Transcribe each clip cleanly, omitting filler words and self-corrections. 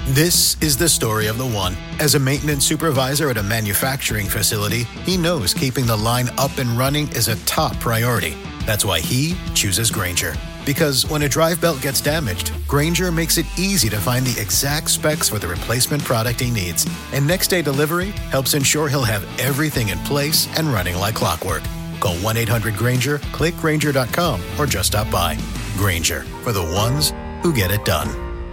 This is the story of the one. As a maintenance supervisor at a manufacturing facility, he knows keeping the line up and running is a top priority. That's why he chooses Grainger. Because when a drive belt gets damaged, Grainger makes it easy to find the exact specs for the replacement product he needs. And next day delivery helps ensure he'll have everything in place and running like clockwork. Call 1-800-GRAINGER, click Grainger.com, or just stop by. Grainger, for the ones who get it done.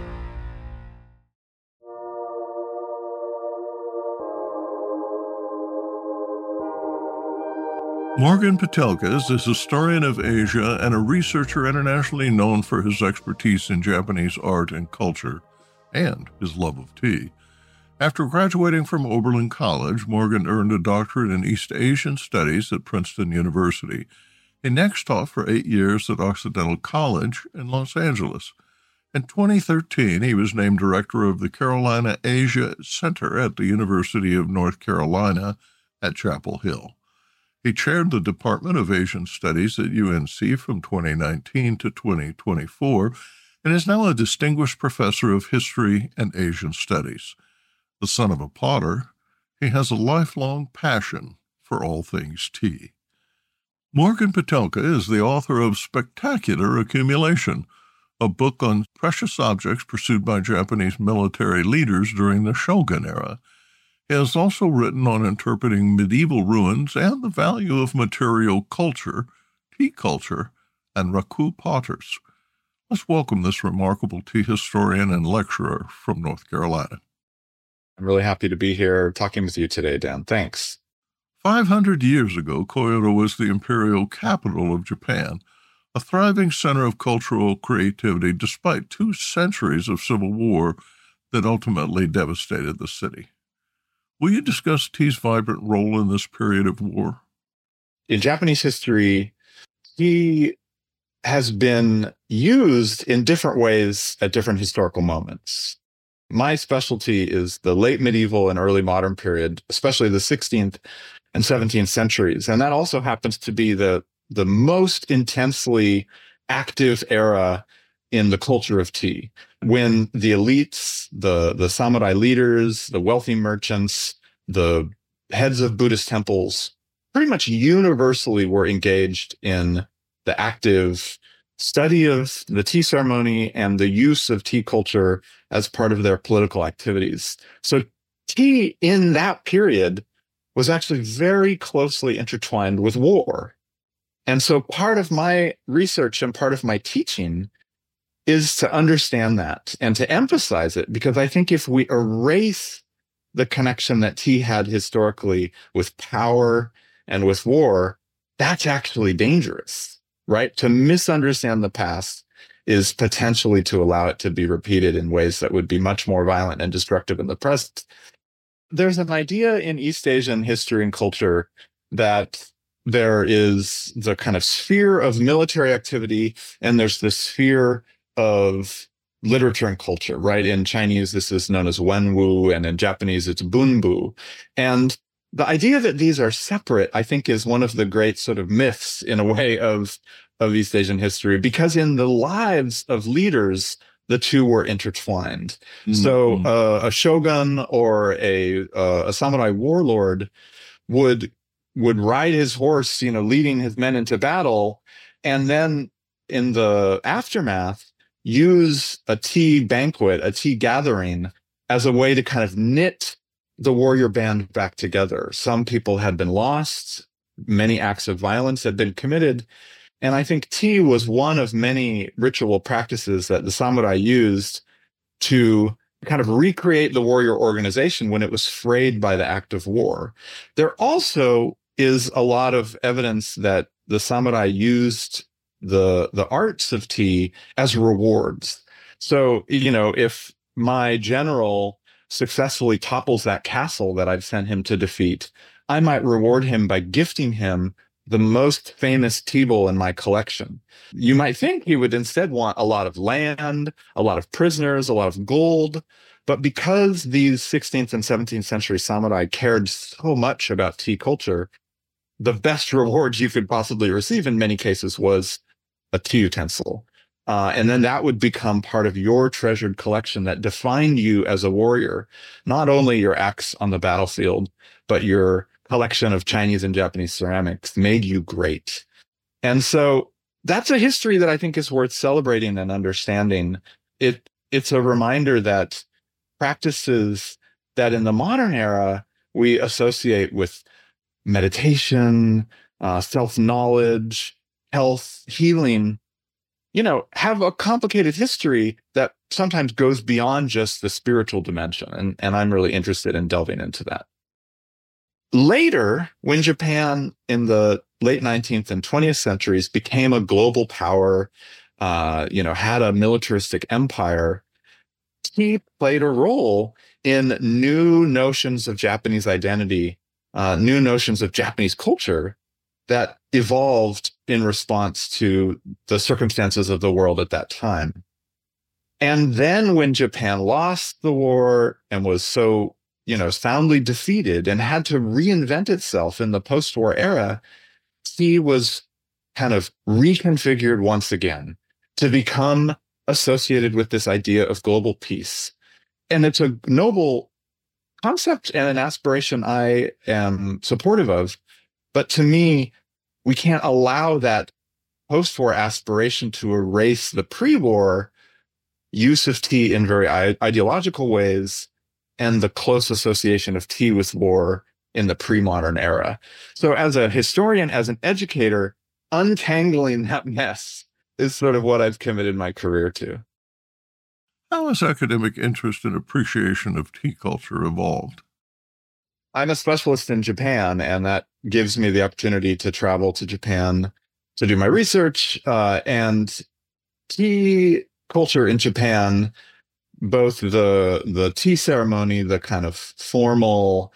Morgan Pitelka is a historian of Asia and a researcher internationally known for his expertise in Japanese art and culture, and his love of tea. After graduating from Oberlin College, Morgan earned a doctorate in East Asian Studies at Princeton University. He next taught for 8 years at Occidental College in Los Angeles. In 2013, he was named director of the Carolina Asia Center at the University of North Carolina at Chapel Hill. He chaired the Department of Asian Studies at UNC from 2019 to 2024 and is now a distinguished professor of history and Asian studies. The son of a potter, he has a lifelong passion for all things tea. Morgan Pitelka is the author of Spectacular Accumulation, a book on precious objects pursued by Japanese military leaders during the Shogun era. He has also written on interpreting medieval ruins and the value of material culture, tea culture, and raku potters. Let's welcome this remarkable tea historian and lecturer from North Carolina. I'm really happy to be here talking with you today, Dan. Thanks. 500 years ago, Kyoto was the imperial capital of Japan, a thriving center of cultural creativity despite 2 centuries of civil war that ultimately devastated the city. Will you discuss tea's vibrant role in this period of war? In Japanese history, tea has been used in different ways at different historical moments. My specialty is the late medieval and early modern period, especially the 16th and 17th centuries. And that also happens to be the most intensely active era in the culture of tea, when the elites, the samurai leaders, the wealthy merchants, the heads of Buddhist temples, pretty much universally were engaged in the active study of the tea ceremony and the use of tea culture as part of their political activities. So tea in that period was actually very closely intertwined with war. And so part of my research and part of my teaching is to understand that and to emphasize it, because I think if we erase the connection that tea had historically with power and with war, that's actually dangerous, right? To misunderstand the past is potentially to allow it to be repeated in ways that would be much more violent and destructive in the present. There's an idea in East Asian history and culture that there is the kind of sphere of military activity, and there's the sphere of literature and culture, right? In Chinese, this is known as wenwu, and in Japanese, it's bunbu. And the idea that these are separate, I think, is one of the great sort of myths, in a way, of East Asian history, because in the lives of leaders, the two were intertwined. Mm-hmm. So a shogun or a samurai warlord would ride his horse, leading his men into battle, and then in the aftermath, use a tea banquet, a tea gathering, as a way to kind of knit the warrior band back together. Some people had been lost, many acts of violence had been committed, and I think tea was one of many ritual practices that the samurai used to kind of recreate the warrior organization when it was frayed by the act of war. There also is a lot of evidence that the samurai used the arts of tea as rewards. So, if my general successfully topples that castle that I've sent him to defeat, I might reward him by gifting him the most famous tea bowl in my collection. You might think he would instead want a lot of land, a lot of prisoners, a lot of gold. But because these 16th and 17th century samurai cared so much about tea culture, the best reward you could possibly receive in many cases was a tea utensil. And then that would become part of your treasured collection that defined you as a warrior, not only your axe on the battlefield, but your collection of Chinese and Japanese ceramics made you great. And so that's a history that I think is worth celebrating and understanding. It's a reminder that practices that in the modern era we associate with meditation, self-knowledge, health, healing, have a complicated history that sometimes goes beyond just the spiritual dimension. And I'm really interested in delving into that. Later, when Japan in the late 19th and 20th centuries became a global power, had a militaristic empire, tea played a role in new notions of Japanese identity, new notions of Japanese culture that evolved in response to the circumstances of the world at that time. And then when Japan lost the war and was so, soundly defeated and had to reinvent itself in the post-war era, tea was kind of reconfigured once again to become associated with this idea of global peace. And it's a noble concept and an aspiration I am supportive of. But to me, we can't allow that post-war aspiration to erase the pre-war use of tea in very ideological ways and the close association of tea with war in the pre-modern era. So as a historian, as an educator, untangling that mess is sort of what I've committed my career to. How has academic interest and appreciation of tea culture evolved? I'm a specialist in Japan, and that gives me the opportunity to travel to Japan to do my research. And tea culture in Japan, both the tea ceremony, the kind of formal,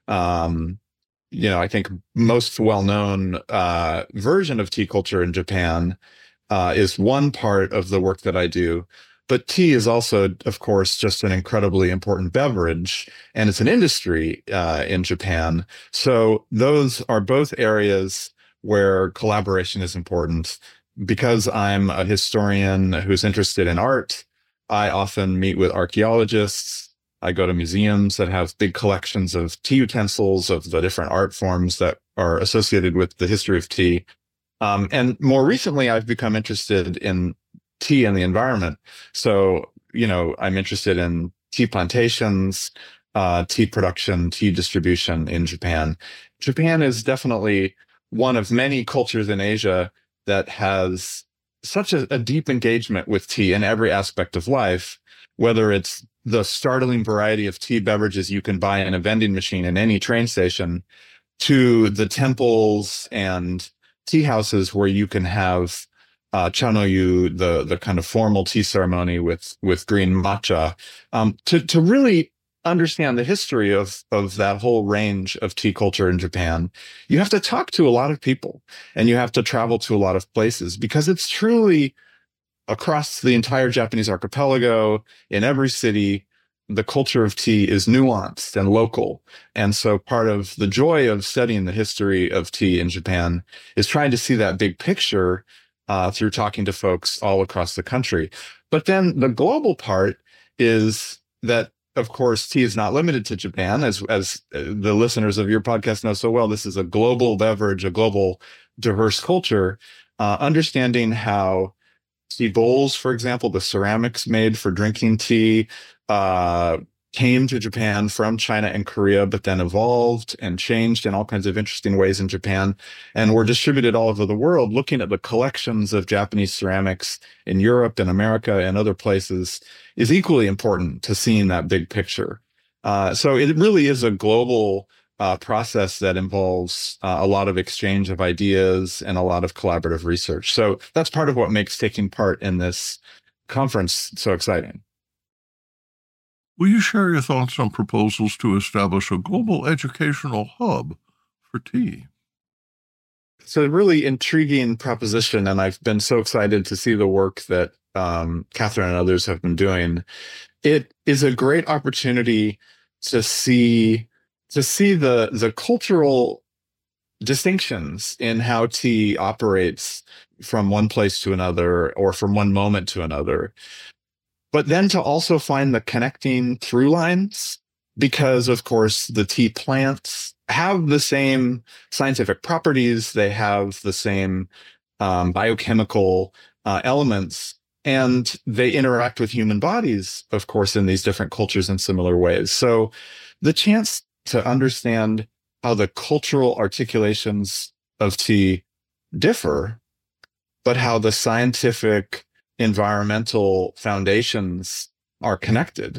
I think most well-known version of tea culture in Japan is one part of the work that I do. But tea is also, of course, just an incredibly important beverage, and it's an industry in Japan. So those are both areas where collaboration is important. Because I'm a historian who's interested in art, I often meet with archaeologists. I go to museums that have big collections of tea utensils, of the different art forms that are associated with the history of tea. And more recently, I've become interested in tea and the environment. So, I'm interested in tea plantations, tea production, tea distribution in Japan. Japan is definitely one of many cultures in Asia that has such a deep engagement with tea in every aspect of life, whether it's the startling variety of tea beverages you can buy in a vending machine in any train station, to the temples and tea houses where you can have chanoyu, the kind of formal tea ceremony with green matcha, to really understand the history of that whole range of tea culture in Japan. You have to talk to a lot of people, and you have to travel to a lot of places, because it's truly across the entire Japanese archipelago, in every city, the culture of tea is nuanced and local. And so part of the joy of studying the history of tea in Japan is trying to see that big picture through talking to folks all across the country. But then the global part is that, of course, tea is not limited to Japan. As the listeners of your podcast know so well, this is a global beverage, a global diverse culture. Understanding how tea bowls, for example, the ceramics made for drinking tea, came to Japan from China and Korea, but then evolved and changed in all kinds of interesting ways in Japan, and were distributed all over the world. Looking at the collections of Japanese ceramics in Europe and America and other places is equally important to seeing that big picture. So it really is a global process that involves a lot of exchange of ideas and a lot of collaborative research. So that's part of what makes taking part in this conference so exciting. Will you share your thoughts on proposals to establish a global educational hub for tea? It's a really intriguing proposition, and I've been so excited to see the work that Catherine and others have been doing. It is a great opportunity to see the cultural distinctions in how tea operates from one place to another or from one moment to another. But then to also find the connecting through lines, because of course the tea plants have the same scientific properties, they have the same biochemical elements, and they interact with human bodies, of course, in these different cultures in similar ways. So the chance to understand how the cultural articulations of tea differ, but how the scientific environmental foundations are connected,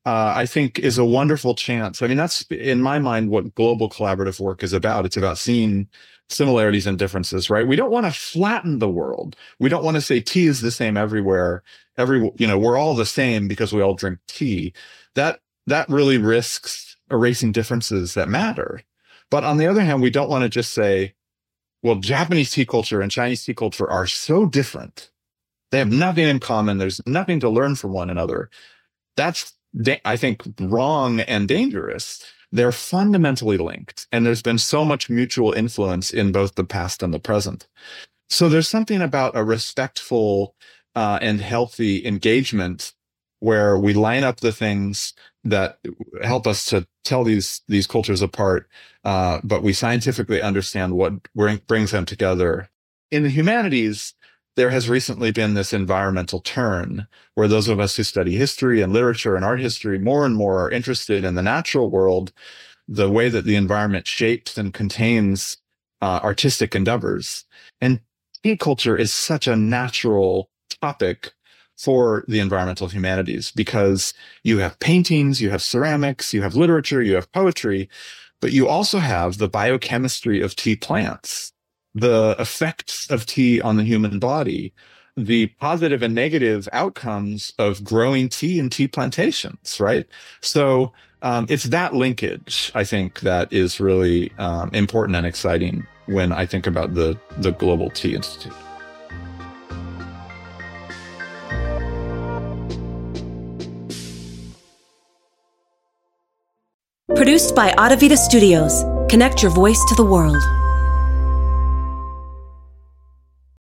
I think is a wonderful chance. I mean, that's in my mind what global collaborative work is about. It's about seeing similarities and differences, right? We don't want to flatten the world. We don't want to say tea is the same everywhere. We're all the same because we all drink tea. That really risks erasing differences that matter. But on the other hand, we don't want to just say, well, Japanese tea culture and Chinese tea culture are so different. They have nothing in common. There's nothing to learn from one another. That's, I think, wrong and dangerous. They're fundamentally linked, and there's been so much mutual influence in both the past and the present. So there's something about a respectful and healthy engagement where we line up the things that help us to tell these cultures apart, but we scientifically understand what brings them together. In the humanities, there has recently been this environmental turn where those of us who study history and literature and art history more and more are interested in the natural world, the way that the environment shapes and contains artistic endeavors. And tea culture is such a natural topic for the environmental humanities because you have paintings, you have ceramics, you have literature, you have poetry, but you also have the biochemistry of tea plants, the effects of tea on the human body, the positive and negative outcomes of growing tea in tea plantations, right? So it's that linkage, I think, that is really important and exciting when I think about the Global Tea Institute. Produced by Adavita Studios. Connect your voice to the world.